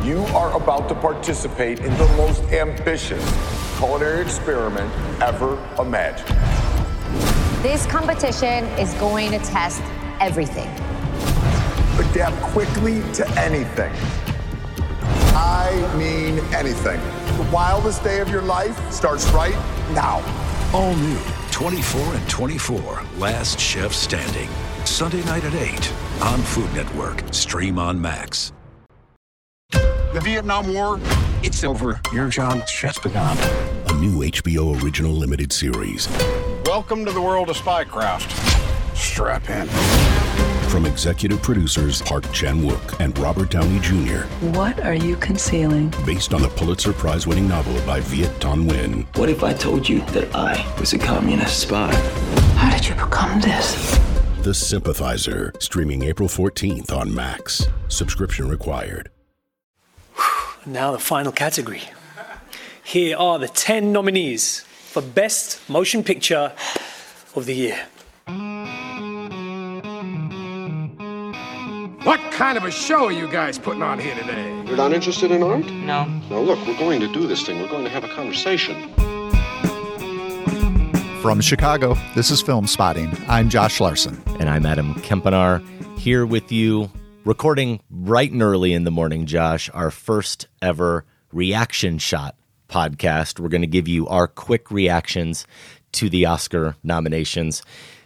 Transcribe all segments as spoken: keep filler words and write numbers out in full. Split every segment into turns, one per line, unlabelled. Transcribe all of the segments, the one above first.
You are about to participate in the most ambitious culinary experiment ever imagined.
This competition is going to test everything.
Adapt quickly to anything. I mean anything. The wildest day of your life starts right now.
All new, twenty-four and twenty-four, Last Chef Standing. Sunday night at eight on Food Network. Stream on Max.
The Vietnam War, it's over. Your job just begun.
A new H B O original limited series.
Welcome to the world of spycraft. Strap in.
From executive producers Park Chan-wook and Robert Downey Junior
What are you concealing?
Based on the Pulitzer Prize-winning novel by Viet Thanh Nguyen.
What if I told you that I was a communist spy?
How did you become this?
The Sympathizer, streaming April fourteenth on Max. Subscription required.
Now the final category. Here are the ten nominees for Best Motion Picture of the Year.
What kind of a show are you guys putting on here today?
You're not interested in art?
No.
Now look, we're going to do this thing. We're going to have a conversation.
From Chicago, this is Film Spotting. I'm Josh Larson.
And I'm Adam Kempenaar, here with you, recording bright and early in the morning, Josh, our first ever reaction shot podcast. We're going to give you our quick reactions to the Oscar nominations.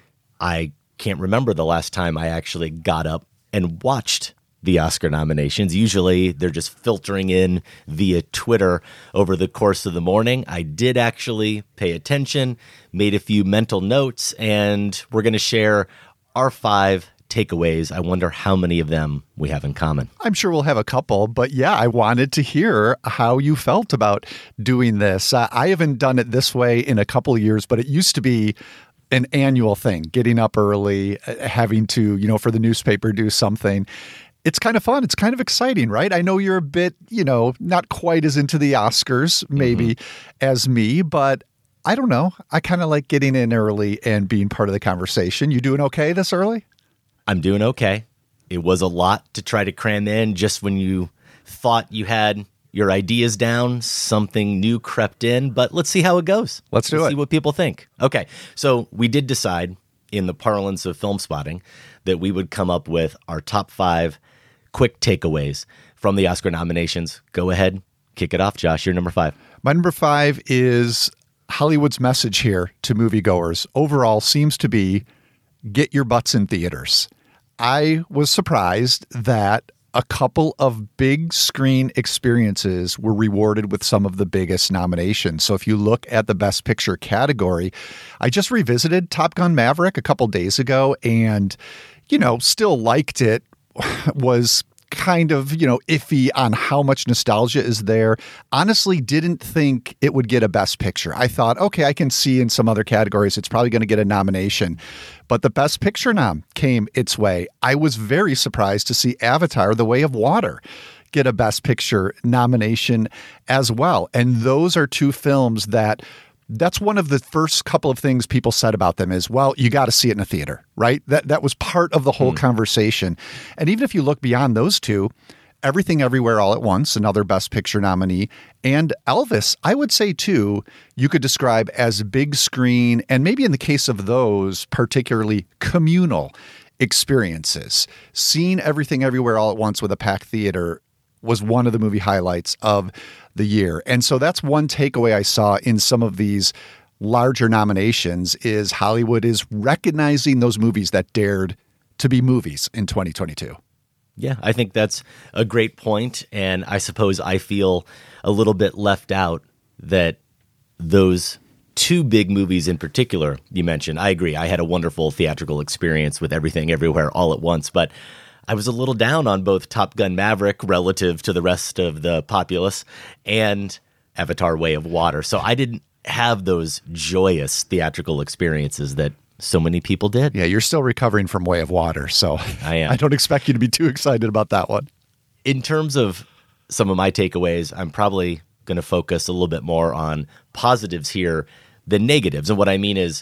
I can't remember the last time I actually got up and watched the Oscar nominations. Usually they're just filtering in via Twitter over the course of the morning. I did actually pay attention, made a few mental notes, and we're going to share our five takeaways. I wonder how many of them we have in common.
I'm sure we'll have a couple, but yeah, I wanted to hear how you felt about doing this. Uh, I haven't done it this way in a couple of years, but it used to be an annual thing, getting up early, having to, you know, for the newspaper, do something. It's kind of fun. It's kind of exciting, right? I know you're a bit, you know, not quite as into the Oscars, maybe, mm-hmm. as me, but I don't know. I kind of like getting in early and being part of the conversation. You doing okay this early?
I'm doing okay. It was a lot to try to cram in. Just when you thought you had your ideas down, something new crept in, but let's see how it goes.
Let's do
let's
it.
See what people think. Okay, so we did decide in the parlance of Film Spotting that we would come up with our top five quick takeaways from the Oscar nominations. Go ahead, kick it off, Josh. You're number five.
My number five is Hollywood's message here to moviegoers overall seems to be get your butts in theaters. I was surprised that a couple of big screen experiences were rewarded with some of the biggest nominations. So if you look at the Best Picture category, I just revisited Top Gun Maverick a couple days ago and, you know, still liked it, was kind of, you know, iffy on how much nostalgia is there. Honestly, didn't think it would get a Best Picture. I thought, okay, I can see in some other categories it's probably going to get a nomination. But the Best Picture nom came its way. I was very surprised to see Avatar: The Way of Water get a Best Picture nomination as well. And those are two films that that's one of the first couple of things people said about them is, well, you got to see it in a theater, right? That that was part of the whole hmm. conversation. And even if you look beyond those two, Everything Everywhere All at Once, another Best Picture nominee, and Elvis, I would say too, you could describe as big screen, and maybe in the case of those, particularly communal experiences. Seeing Everything Everywhere All at Once with a packed theater was one of the movie highlights of the year. And so that's one takeaway I saw in some of these larger nominations is Hollywood is recognizing those movies that dared to be movies in twenty twenty-two.
Yeah, I think that's a great point. And I suppose I feel a little bit left out that those two big movies in particular you mentioned, I agree. I had a wonderful theatrical experience with Everything Everywhere All at Once, but I was a little down on both Top Gun Maverick relative to the rest of the populace and Avatar: Way of Water. So I didn't have those joyous theatrical experiences that so many people did.
Yeah, you're still recovering from Way of Water, so
I am.
I don't expect you to be too excited about that one.
In terms of some of my takeaways, I'm probably going to focus a little bit more on positives here than negatives. And what I mean is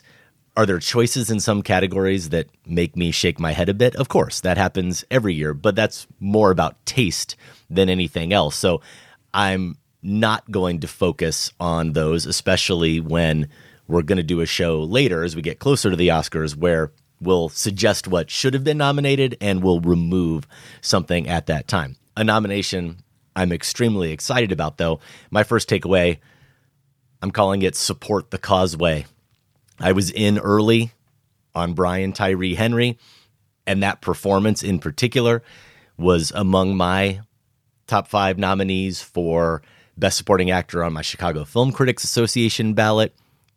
Are there choices in some categories that make me shake my head a bit? Of course, that happens every year, but that's more about taste than anything else. So I'm not going to focus on those, especially when we're going to do a show later as we get closer to the Oscars where we'll suggest what should have been nominated and we'll remove something at that time. A nomination I'm extremely excited about, though. My first takeaway, I'm calling it Support the Causeway. I was in early on Brian Tyree Henry, and that performance in particular was among my top five nominees for Best Supporting Actor on my Chicago Film Critics Association ballot.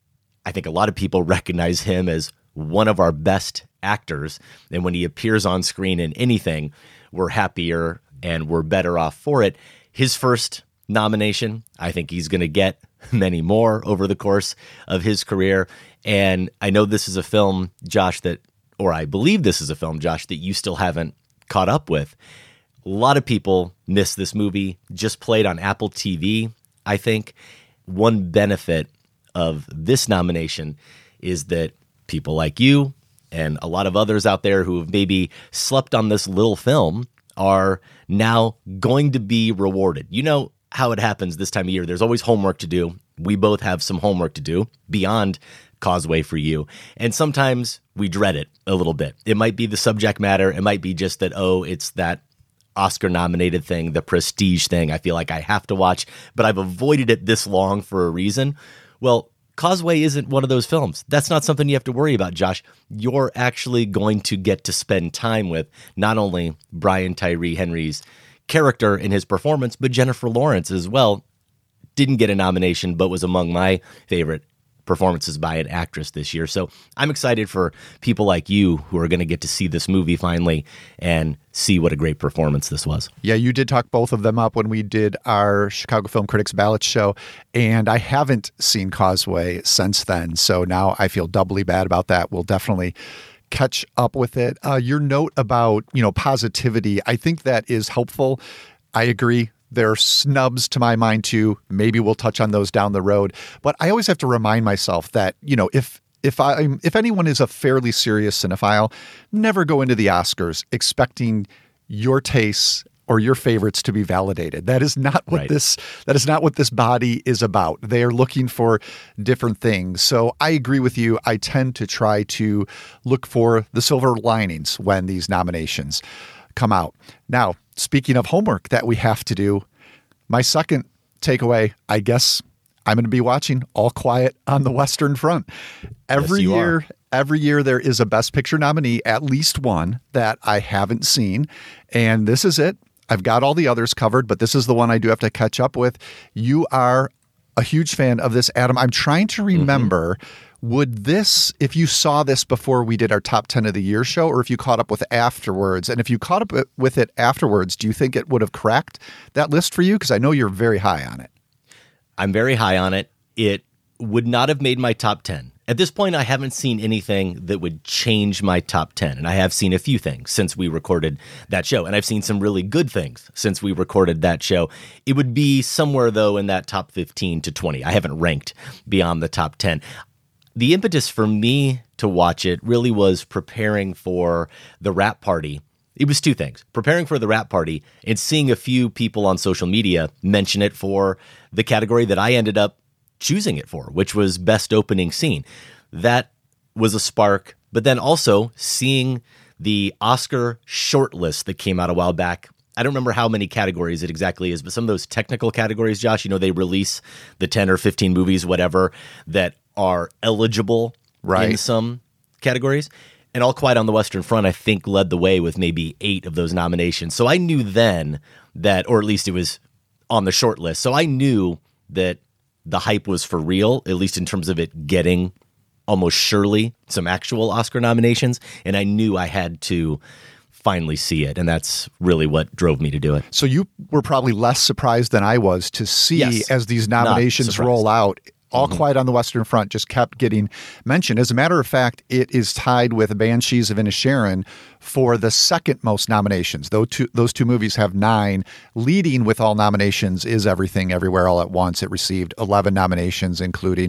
I think a lot of people recognize him as one of our best actors, and when he appears on screen in anything, we're happier and we're better off for it. His first nomination, I think he's going to get many more over the course of his career. And I know this is a film, Josh, that, or I believe this is a film, Josh, that you still haven't caught up with. A lot of people miss this movie, just played on Apple T V, I think. One benefit of this nomination is that people like you and a lot of others out there who have maybe slept on this little film are now going to be rewarded. You know how it happens this time of year. There's always homework to do. We both have some homework to do beyond Causeway for you. And sometimes we dread it a little bit. It might be the subject matter. It might be just that, oh, it's that Oscar nominated thing, the prestige thing I feel like I have to watch, but I've avoided it this long for a reason. Well, Causeway isn't one of those films. That's not something you have to worry about, Josh. You're actually going to get to spend time with not only Brian Tyree Henry's character in his performance, but Jennifer Lawrence as well. Didn't get a nomination, but was among my favorite performances by an actress this year. So I'm excited for people like you who are going to get to see this movie finally and see what a great performance this was.
Yeah, you did talk both of them up when we did our Chicago Film Critics Ballot show, and I haven't seen Causeway since then. So now I feel doubly bad about that. We'll definitely catch up with it. Uh, your note about, you know, positivity, I think that is helpful. I agree. There are snubs to my mind too. Maybe we'll touch on those down the road. But I always have to remind myself that, you know, if if I if anyone is a fairly serious cinephile, never go into the Oscars expecting your tastes or your favorites to be validated. That is not what
right.
this that is not what this body is about. They are looking for different things. So I agree with you. I tend to try to look for the silver linings when these nominations come out. Now, speaking of homework that we have to do, my second takeaway, I guess I'm going to be watching All Quiet on the Western Front. Every
yes,
year,
are.
every year there is a Best Picture nominee, at least one that I haven't seen. And this is it. I've got all the others covered, but this is the one I do have to catch up with. You are a huge fan of this, Adam. I'm trying to remember, mm-hmm. would this, if you saw this before we did our top ten of the year show, or if you caught up with it afterwards, and if you caught up with it afterwards, do you think it would have cracked that list for you? Because I know you're very high on it.
I'm very high on it. It would not have made my top ten. At this point, I haven't seen anything that would change my top ten. And I have seen a few things since we recorded that show. And I've seen some really good things since we recorded that show. It would be somewhere, though, in that top fifteen to twenty. I haven't ranked beyond the top ten. The impetus for me to watch it really was preparing for the wrap party. It was two things, preparing for the wrap party and seeing a few people on social media mention it for the category that I ended up choosing it for, which was Best Opening Scene. That was a spark, but then also seeing the Oscar shortlist that came out a while back. I don't remember how many categories it exactly is, but some of those technical categories, Josh, you know, they release the ten or fifteen movies, whatever, that are eligible right. in some categories. And All Quiet on the Western Front, I think, led the way with maybe eight of those nominations. So I knew then that, or at least it was on the short list. So I knew that the hype was for real, at least in terms of it getting almost surely some actual Oscar nominations. And I knew I had to finally see it. And that's really what drove me to do it.
So you were probably less surprised than I was to see
yes,
as these nominations roll out. All mm-hmm. Quiet on the Western Front just kept getting mentioned. As a matter of fact, it is tied with Banshees of Inisherin for the second most nominations. Those two, those two movies have nine. Leading with all nominations is Everything Everywhere All at Once. It received eleven nominations, including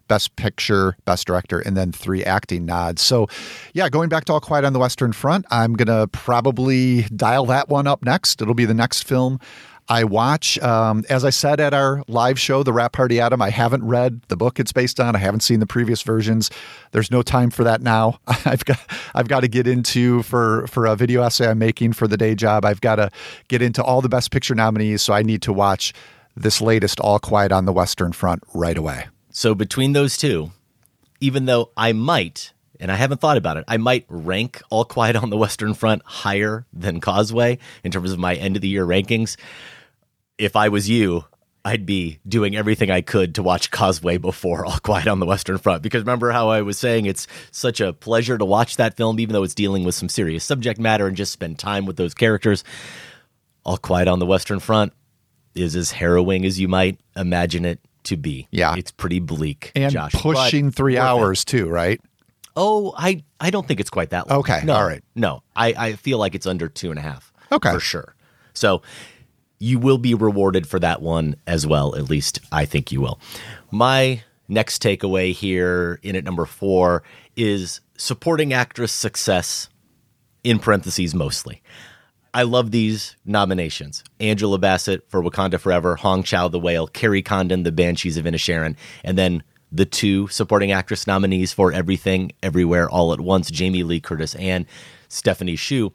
Best Picture, Best Director, and then three acting nods. So, yeah, going back to All Quiet on the Western Front, I'm going to probably dial that one up next. It'll be the next film I watch. Um, as I said at our live show, The Rap Party Adam, I haven't read the book it's based on. I haven't seen the previous versions. There's no time for that now. I've got I've got to get into for for a video essay I'm making for the day job. I've got to get into all the Best Picture nominees, so I need to watch this latest All Quiet on the Western Front right away.
So between those two, even though I might, and I haven't thought about it, I might rank All Quiet on the Western Front higher than Causeway in terms of my end of the year rankings. If I was you, I'd be doing everything I could to watch Causeway before All Quiet on the Western Front. Because remember how I was saying it's such a pleasure to watch that film, even though it's dealing with some serious subject matter, and just spend time with those characters. All Quiet on the Western Front is as harrowing as you might imagine it to be.
Yeah.
It's pretty bleak,
and
Josh.
pushing three hours it. too, right?
Oh, I, I don't think it's quite that long.
Okay,
no,
all right.
No, I, I feel like it's under two and a half.
Okay.
For sure. So you will be rewarded for that one as well. At least I think you will. My next takeaway here in at number four is supporting actress success, in parentheses mostly. I love these nominations. Angela Bassett for Wakanda Forever, Hong Chow, The Whale, Carrie Condon, The Banshees of Inisherin, and then the two supporting actress nominees for Everything, Everywhere, All at Once, Jamie Lee Curtis and Stephanie Hsu.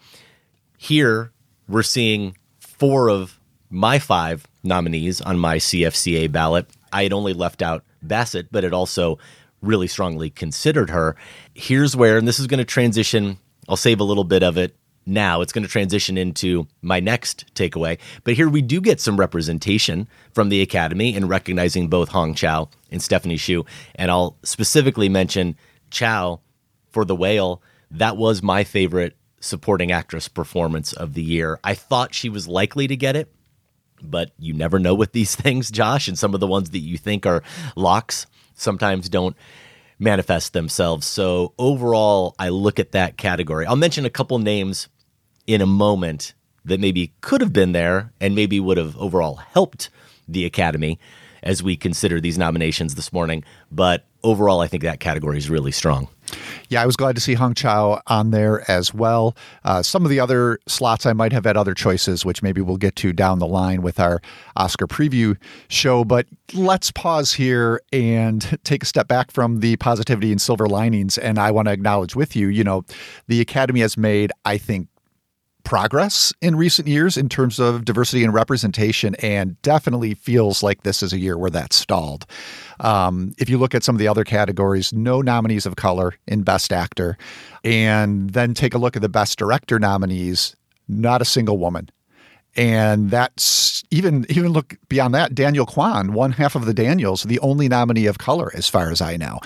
Here, we're seeing four of my five nominees on my C F C A ballot. I had only left out Bassett, but it also really strongly considered her. Here's where, and this is going to transition, I'll save a little bit of it now. It's going to transition into my next takeaway. But here we do get some representation from the Academy in recognizing both Hong Chow and Stephanie Hsu. And I'll specifically mention Chow for The Whale. That was my favorite supporting actress performance of the year. I thought she was likely to get it, but you never know with these things, Josh. And some of the ones that you think are locks sometimes don't manifest themselves. So overall, I look at that category. I'll mention a couple names in a moment that maybe could have been there and maybe would have overall helped the Academy as we consider these nominations this morning. But overall, I think that category is really strong.
Yeah, I was glad to see Hong Chow on there as well. Uh, some of the other slots, I might have had other choices, which maybe we'll get to down the line with our Oscar preview show. But let's pause here and take a step back from the positivity and silver linings. And I want to acknowledge with you, you know, the Academy has made, I think, progress in recent years in terms of diversity and representation, and definitely feels like this is a year where that's stalled. Um, if you look at some of the other categories, no nominees of color in Best Actor, and then take a look at the Best Director nominees, not a single woman. And that's even even look beyond that, Daniel Kwan, one half of the Daniels, the only nominee of color as far as I know.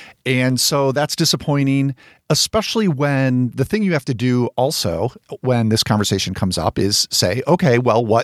And so that's disappointing, especially when the thing you have to do also when this conversation comes up is say, okay, well, what,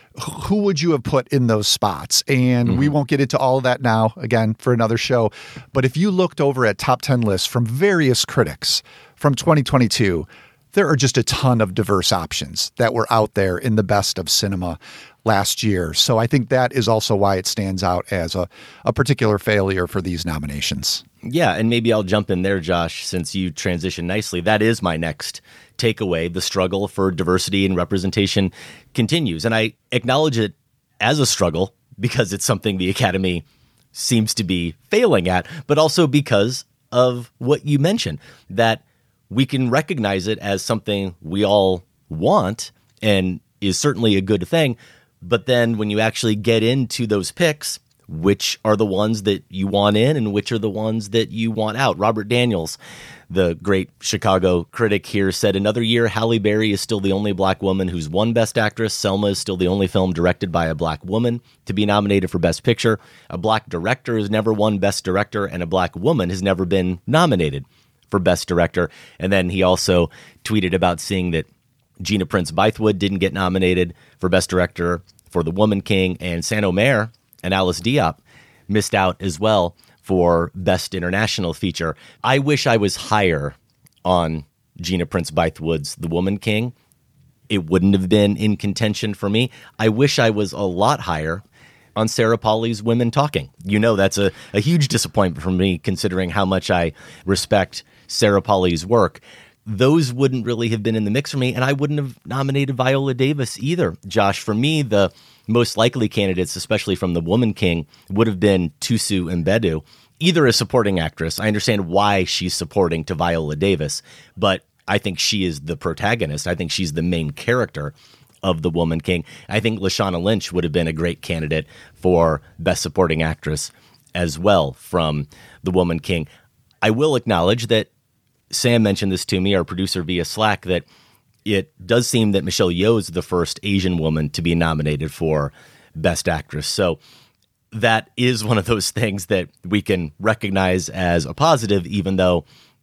who would you have put in those spots? And mm-hmm. we won't get into all of that now, again, for another show. But if you looked over at top ten lists from various critics from twenty twenty-two, there are just a ton of diverse options that were out there in the best of cinema last year. So I think that is also why it stands out as a, a particular failure for these nominations.
Yeah, and maybe I'll jump in there, Josh, since you transitioned nicely. That is my next takeaway. The struggle for diversity and representation continues. And I acknowledge it as a struggle because it's something the Academy seems to be failing at, but also because of what you mentioned, that we can recognize it as something we all want and is certainly a good thing. But then when you actually get into those picks, which are the ones that you want in and which are the ones that you want out? Robert Daniels, the great Chicago critic here, said, another year, Halle Berry is still the only black woman who's won Best Actress. Selma is still the only film directed by a black woman to be nominated for Best Picture. A black director has never won Best Director, and a black woman has never been nominated for Best Director. And then he also tweeted about seeing that Gina Prince Bythewood didn't get nominated for Best Director for The Woman King, and San Omer and Alice Diop missed out as well for Best International Feature. I wish I was higher on Gina Prince Bythewood's The Woman King. It wouldn't have been in contention for me. I wish I was a lot higher on Sarah Polley's Women Talking. You know, that's a, a huge disappointment for me, considering how much I respect Sarah Polley's work. Those wouldn't really have been in the mix for me, and I wouldn't have nominated Viola Davis either. Josh, for me, the most likely candidates, especially from the Woman King, would have been Thuso Mbedu, either a supporting actress. I understand why she's supporting to Viola Davis, but I think she is the protagonist. I think she's the main character of the Woman King. I think Lashana Lynch would have been a great candidate for Best Supporting Actress as well from the Woman King. I will acknowledge that Sam mentioned this to me, our producer via Slack, that it does seem that Michelle Yeoh is the first Asian woman to be nominated for Best Actress. So that is one of those things that we can recognize as a positive, even though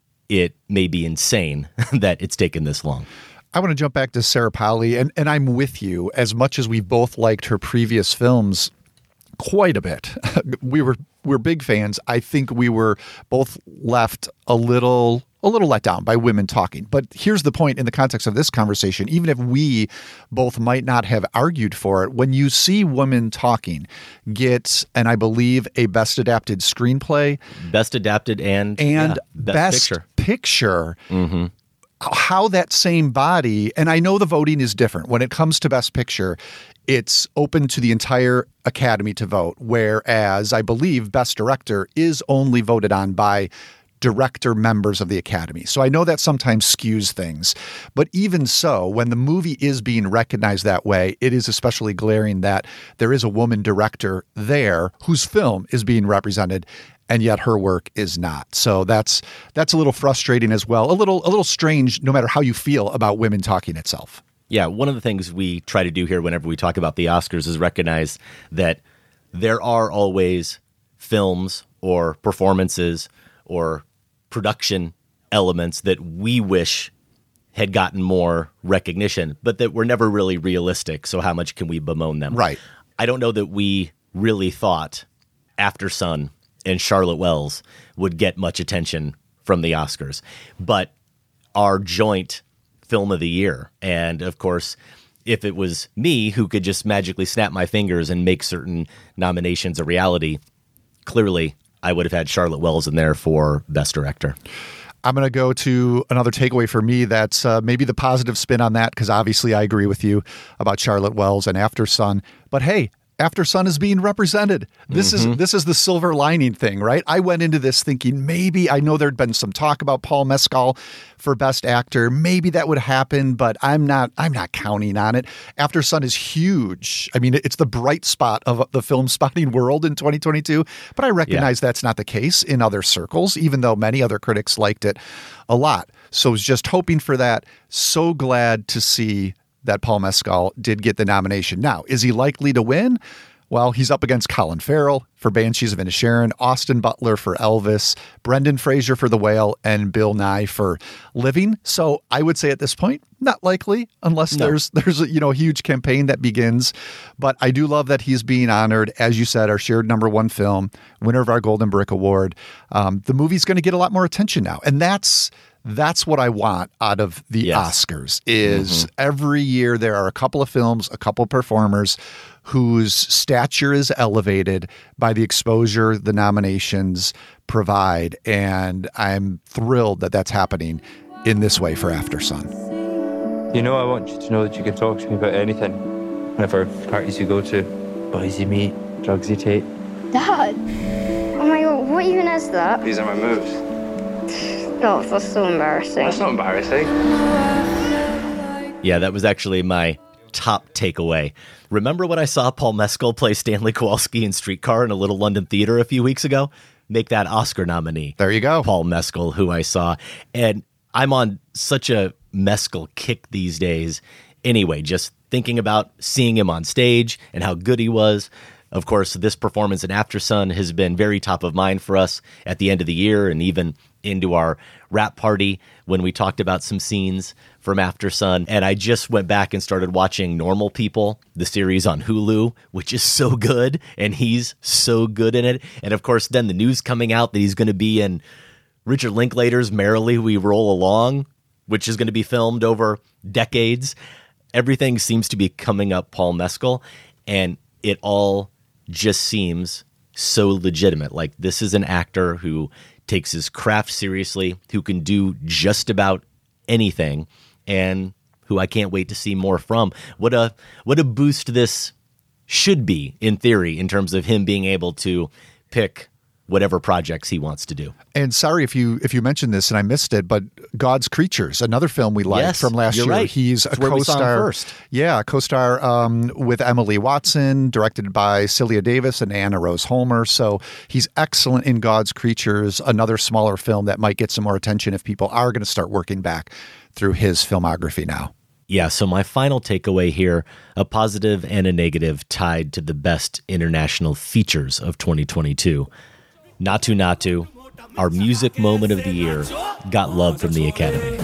it may be insane that it's taken this long.
I want to jump back to Sarah Polley, and, and I'm with you. As much as we both liked her previous films quite a bit, we were we're big fans. I think we were both left a little a little let down by Women Talking. But here's the point in the context of this conversation. Even if we both might not have argued for it, when you see Women Talking get, and I believe, a Best Adapted Screenplay,
Best Adapted and,
and
yeah, Best,
Best
Picture,
picture
mm-hmm.
how that same body, and I know the voting is different. When it comes to Best Picture, it's open to the entire Academy to vote, whereas I believe Best Director is only voted on by director members of the Academy. So I know that sometimes skews things. But even so, when the movie is being recognized that way, it is especially glaring that there is a woman director there whose film is being represented, and yet her work is not. So that's that's a little frustrating as well. A little a little strange, no matter how you feel about Women Talking itself.
Yeah, one of the things we try to do here whenever we talk about the Oscars is recognize that there are always films or performances or production elements that we wish had gotten more recognition, but that were never really realistic. So how much can we bemoan them?
Right.
I don't know that we really thought Aftersun and Charlotte Wells would get much attention from the Oscars, but our joint film of the year. And of course, if it was me who could just magically snap my fingers and make certain nominations a reality, clearly I would have had Charlotte Wells in there for Best Director.
I'm going to go to another takeaway for me that's uh, maybe the positive spin on that, because obviously I agree with you about Charlotte Wells and Aftersun. But hey, Aftersun is being represented. This mm-hmm. is this is the silver lining thing, right? I went into this thinking maybe, I know there'd been some talk about Paul Mescal for Best Actor. Maybe that would happen, but I'm not I'm not counting on it. Aftersun is huge. I mean, it's the bright spot of the film spotting world in twenty twenty-two, but I recognize yeah. that's not the case in other circles, even though many other critics liked it a lot. So I was just hoping for that. So glad to see that Paul Mescal did get the nomination. Now, is he likely to win? Well, he's up against Colin Farrell for Banshees of Inisherin, Austin Butler for Elvis, Brendan Fraser for The Whale, and Bill Nye for Living. So I would say at this point, not likely, unless no. there's there's a, you know, a huge campaign that begins. But I do love that he's being honored. As you said, our shared number one film, winner of our Golden Brick Award. Um, the movie's going to get a lot more attention now. And that's That's what I want out of the yes. Oscars is mm-hmm. every year there are a couple of films, a couple of performers whose stature is elevated by the exposure the nominations provide. And I'm thrilled that that's happening in this way for Aftersun.
You know, I want you to know that you can talk to me about anything. Whatever parties you go to, boys you meet, drugs you take.
Dad! Oh my God, what even is that?
These are my moves.
Oh, that's so embarrassing.
That's not embarrassing.
Yeah, that was actually my top takeaway. Remember when I saw Paul Mescal play Stanley Kowalski in Streetcar in a Little London theater a few weeks ago? Make that Oscar nominee.
There you go.
Paul Mescal, who I saw. And I'm on such a Mescal kick these days. Anyway, just thinking about seeing him on stage and how good he was. Of course, this performance in Aftersun has been very top of mind for us at the end of the year and even into our wrap party when we talked about some scenes from Aftersun. And I just went back and started watching Normal People, the series on Hulu, which is so good. And he's so good in it. And of course, then the news coming out that he's going to be in Richard Linklater's Merrily We Roll Along, which is going to be filmed over decades. Everything seems to be coming up Paul Mescal, and it all just seems so legitimate. Like, this is an actor who takes his craft seriously, who can do just about anything, and who I can't wait to see more from. What a what a boost this should be, in theory, in terms of him being able to pick whatever projects he wants to do.
And sorry if you if you mentioned this and I missed it, but God's Creatures, another film we liked
yes,
from last
you're
year.
Right.
He's
That's
a
where we saw him
co-star.
first.
Yeah, co-star um, with Emily Watson, directed by Celia Davis and Anna Rose Holmer. So he's excellent in God's Creatures, another smaller film that might get some more attention if people are going to start working back through his filmography now.
Yeah, so my final takeaway here, a positive and a negative tied to the best international features of twenty twenty-two. Naatu Naatu, our music moment of the year, got love from the Academy.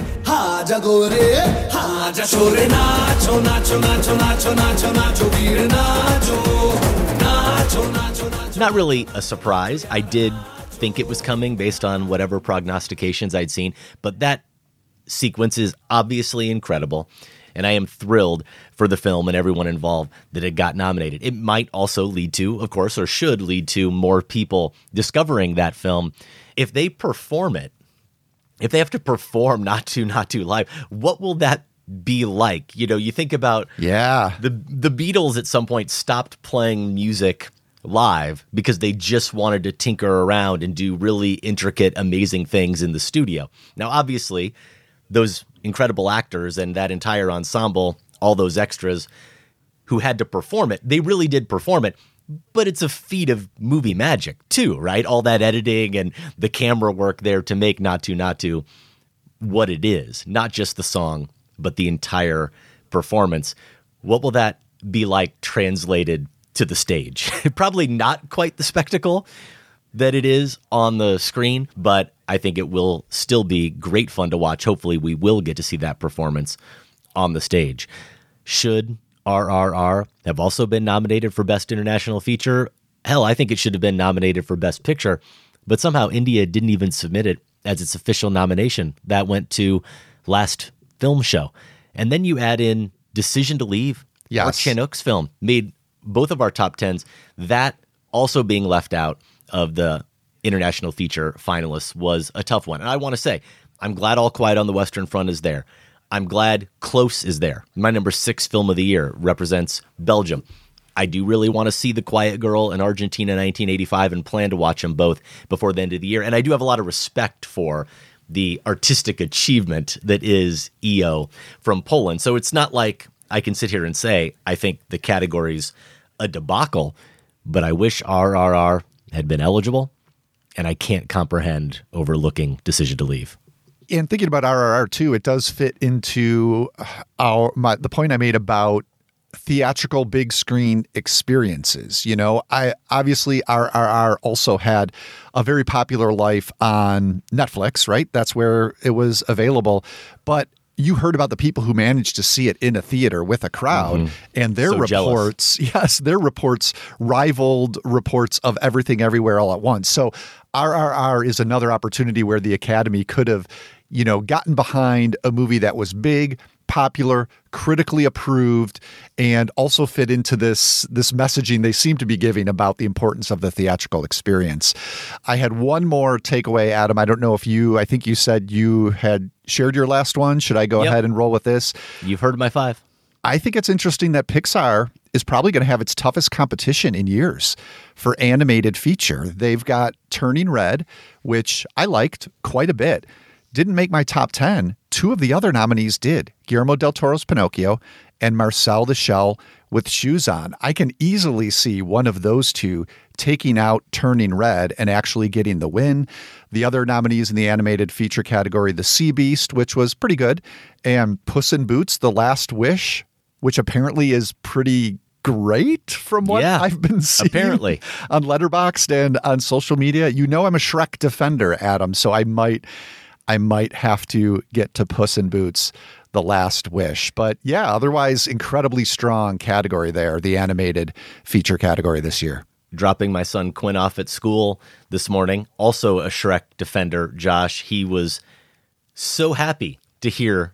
Not really a surprise. I did think it was coming based on whatever prognostications I'd seen, but that sequence is obviously incredible, and I am thrilled for the film and everyone involved that it got nominated. It might also lead to, of course, or should lead to more people discovering that film. If they perform it, if they have to perform Naatu Naatu live, what will that be like? You know, you think about
yeah,
the the Beatles at some point stopped playing music live because they just wanted to tinker around and do really intricate, amazing things in the studio. Now, obviously, those incredible actors and that entire ensemble, all those extras who had to perform it, they really did perform it, but it's a feat of movie magic too, right? All that editing and the camera work there to make Naatu Naatu what it is, not just the song, but the entire performance. What will that be like translated to the stage? Probably not quite the spectacle that it is on the screen, but I think it will still be great fun to watch. Hopefully we will get to see that performance on the stage. Should R R R have also been nominated for Best International Feature? Hell, I think it should have been nominated for Best Picture, but somehow India didn't even submit it as its official nomination. That went to Last Film Show. And then you add in Decision to Leave,
yes.
Park Chan-wook's film, made both of our top tens. That also being left out of the international feature finalists was a tough one. And I want to say, I'm glad All Quiet on the Western Front is there. I'm glad Close is there. My number six film of the year represents Belgium. I do really want to see The Quiet Girl in Argentina nineteen eighty-five and plan to watch them both before the end of the year. And I do have a lot of respect for the artistic achievement that is E O from Poland. So it's not like I can sit here and say, I think the category's a debacle, but I wish R R R had been eligible, and I can't comprehend overlooking Decision to Leave.
And thinking about R R R too, it does fit into our my, the point I made about theatrical big screen experiences. You know, I obviously R R R also had a very popular life on Netflix, right? That's where it was available. But you heard about the people who managed to see it in a theater with a crowd, mm-hmm. and their so reports, jealous. yes, their reports rivaled reports of Everything Everywhere All at Once. So R R R is another opportunity where the Academy could have, you know, gotten behind a movie that was big, popular, critically approved, and also fit into this this messaging they seem to be giving about the importance of the theatrical experience. I had one more takeaway, Adam. I don't know if you, I think you said you had shared your last one. Should I go yep. ahead and roll with this?
You've heard my five.
I think it's interesting that Pixar is probably going to have its toughest competition in years for animated feature. They've got Turning Red, which I liked quite a bit. Didn't make my top ten. Two of the other nominees did. Guillermo del Toro's Pinocchio and Marcel the Shell with Shoes On. I can easily see one of those two taking out Turning Red and actually getting the win. The other nominees in the animated feature category, The Sea Beast, which was pretty good, and Puss in Boots, The Last Wish, which apparently is pretty great from what
yeah,
I've been seeing
apparently
on Letterboxd and on social media. You know I'm a Shrek defender, Adam, so I might... I might have to get to Puss in Boots, The Last Wish. But yeah, otherwise incredibly strong category there, the animated feature category this year.
Dropping my son Quinn off at school this morning, also a Shrek defender, Josh. He was so happy to hear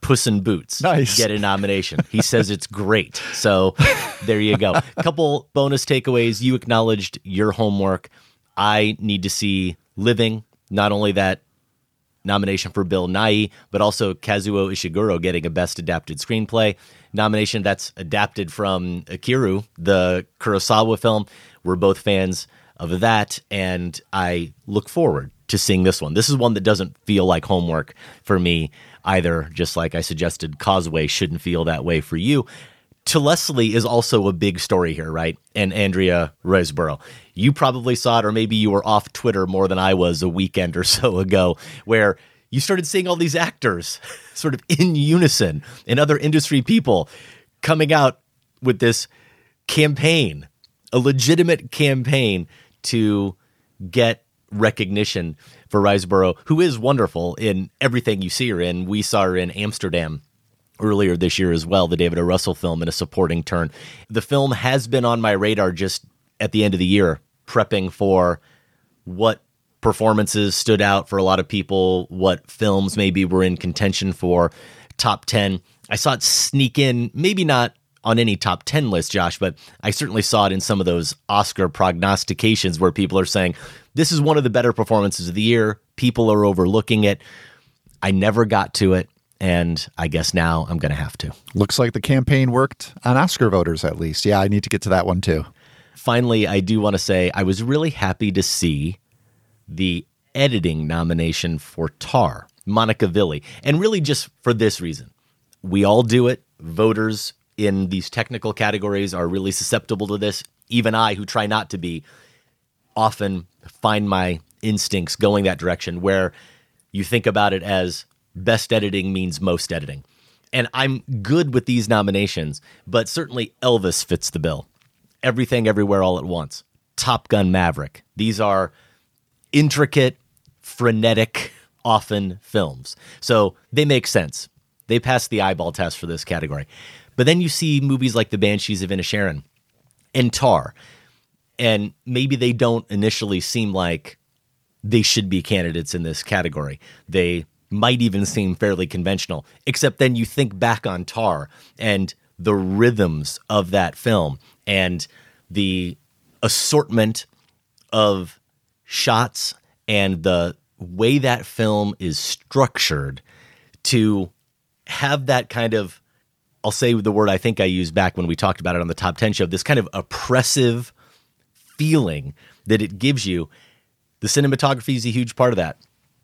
Puss in Boots
nice.
get a nomination. He says it's great. So there you go. A couple bonus takeaways. You acknowledged your homework. I need to see Living, not only that nomination for Bill Nighy, but also Kazuo Ishiguro getting a Best Adapted Screenplay nomination. That's adapted from Akiru, the Kurosawa film. We're both fans of that, and I look forward to seeing this one. This is one that doesn't feel like homework for me either, just like I suggested Causeway shouldn't feel that way for you. To Leslie is also a big story here, right? And Andrea Riseborough. You probably saw it, or maybe you were off Twitter more than I was a weekend or so ago, where you started seeing all these actors sort of in unison and other industry people coming out with this campaign, a legitimate campaign to get recognition for Riseborough, who is wonderful in everything you see her in. We saw her in Amsterdam earlier this year as well, the David O. Russell film, in a supporting turn. The film has been on my radar just at the end of the year, prepping for what performances stood out for a lot of people, what films maybe were in contention for top ten. I saw it sneak in, maybe not on any top ten list, Josh, but I certainly saw it in some of those Oscar prognostications where people are saying, this is one of the better performances of the year. People are overlooking it. I never got to it, and I guess now I'm going to have to.
Looks like the campaign worked on Oscar voters, at least. Yeah, I need to get to that one too.
Finally, I do want to say I was really happy to see the editing nomination for Tar, Monica Villi, and really just for this reason. We all do it. Voters in these technical categories are really susceptible to this. Even I, who try not to be, often find my instincts going that direction, where you think about it as best editing means most editing. And I'm good with these nominations, but certainly Elvis fits the bill. Everything, Everywhere, All at Once. Top Gun Maverick. These are intricate, frenetic, often films. So they make sense. They pass the eyeball test for this category. But then you see movies like The Banshees of Inisherin and Tar, and maybe they don't initially seem like they should be candidates in this category. They might even seem fairly conventional, except then you think back on Tar and the rhythms of that film and the assortment of shots and the way that film is structured to have that kind of, I'll say the word I think I used back when we talked about it on the Top ten show, this kind of oppressive feeling that it gives you. The cinematography is a huge part of that,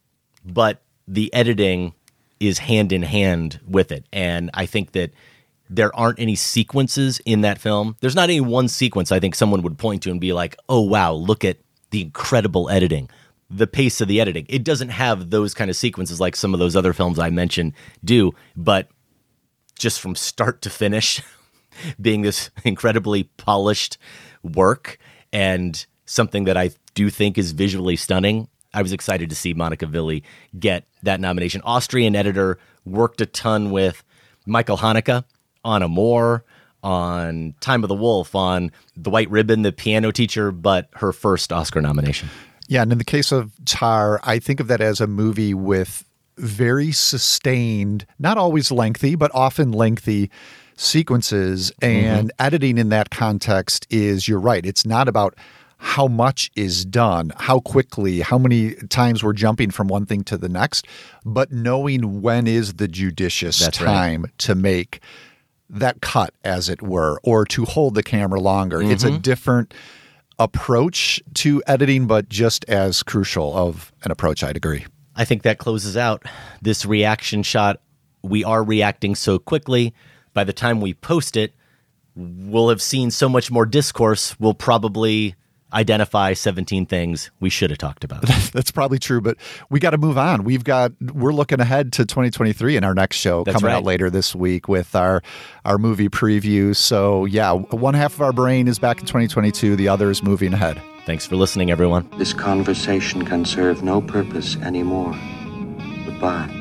but the editing is hand in hand with it. And I think that there aren't any sequences in that film. There's not any one sequence I think someone would point to and be like, oh, wow, look at the incredible editing, the pace of the editing. It doesn't have those kind of sequences like some of those other films I mentioned do, but just from start to finish, being this incredibly polished work and something that I do think is visually stunning, I was excited to see Monica Villi get that nomination. Austrian editor, worked a ton with Michael Haneke on Amor, on Time of the Wolf, on The White Ribbon, The Piano Teacher, but her first Oscar nomination.
Yeah, and in the case of Tar, I think of that as a movie with very sustained, not always lengthy, but often lengthy sequences. And mm-hmm. editing in that context is, you're right, it's not about how much is done, how quickly, how many times we're jumping from one thing to the next, but knowing when is the judicious
That's
time
right.
to make that cut, as it were, or to hold the camera longer. Mm-hmm. It's a different approach to editing, but just as crucial of an approach, I'd agree.
I think that closes out this reaction shot. We are reacting so quickly. By the time we post it, we'll have seen so much more discourse. We'll probably identify seventeen things we should have talked about.
That's probably true, but we got to move on. We've got, we're looking ahead to twenty twenty-three in our next show.
That's
coming
right.
out later this week with our, our movie preview. So yeah, one half of our brain is back in twenty twenty-two. The other is moving ahead.
Thanks for listening, everyone.
This conversation can serve no purpose anymore. Goodbye.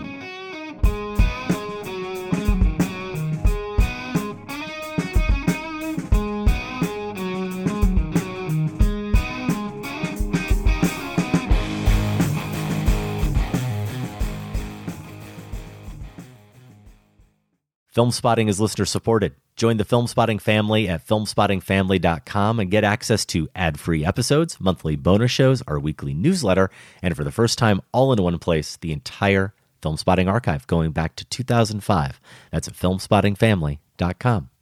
Film Spotting is listener supported. Join the Film Spotting family at film spotting family dot com and get access to ad-free episodes, monthly bonus shows, our weekly newsletter, and for the first time, all in one place, the entire Film Spotting archive going back to two thousand five. That's at film spotting family dot com.